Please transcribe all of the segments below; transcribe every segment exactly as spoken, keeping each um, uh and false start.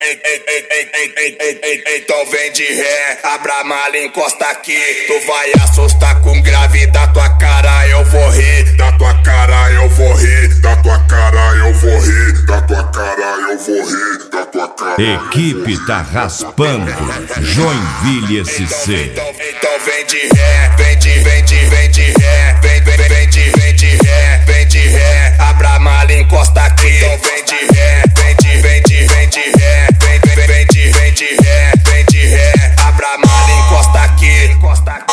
Então vem de ré, abra a mala, encosta aqui. Tu vai assustar com grave, da tua cara eu vou rir. Da tua cara eu vou rir, da tua cara eu vou rir, da tua cara eu vou rir, da tua cara. Equipe tá raspando, Joinville S C. Então, então vem de ré, vem de, vem de, vem de ré, vem, vem, vem de, vem de ré, vem de ré, abra a mala, encosta aqui. Então vem de ré, vem de, vem de, vem de ré, vem, vem, vem de, vem de ré, vem de ré, abra a mala, encosta aqui, encosta aqui.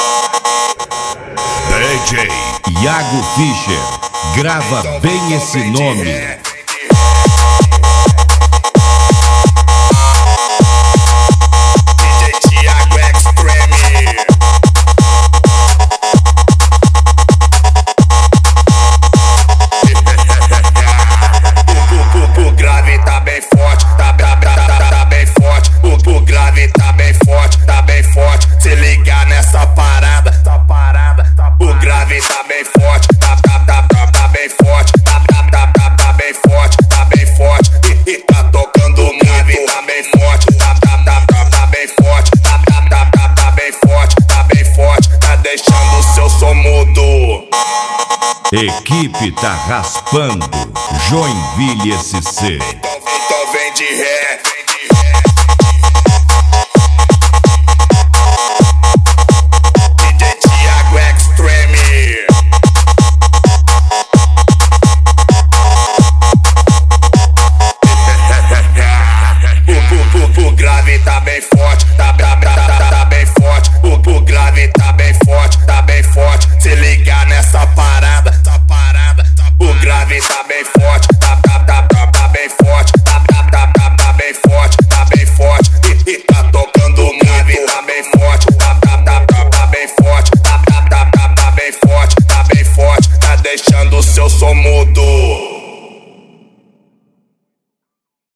D J Iago Fischer, grava bem esse nome. Se ligar nessa parada, essa parada, o grave tá bem forte, tá, tá, tá, tá, tá bem forte, tá, tá, tá, tá, tá bem forte, tá bem forte, e, e tá tocando o grave, tá bem forte, tá, tá, tá, tá, tá bem forte, tá, tá, tá, tá, tá bem forte, tá bem forte, tá deixando o seu som mudo. Equipe tá raspando, Joinville S C. Então, então vem de ré. O grave tá bem forte, tá, tá, tá, tá, tá bem forte. O, o grave tá bem forte, tá bem forte. Se ligar nessa parada, essa parada. O grave tá bem forte, tá, tá, tá, tá, tá bem forte, tá, tá, tá, tá, tá bem forte, tá bem forte. E, e tá tocando o grave, tá bem forte, tá, tá, tá, tá, tá bem forte, tá, tá, tá, tá, tá bem forte, tá bem forte. Tá deixando o seu som mudo.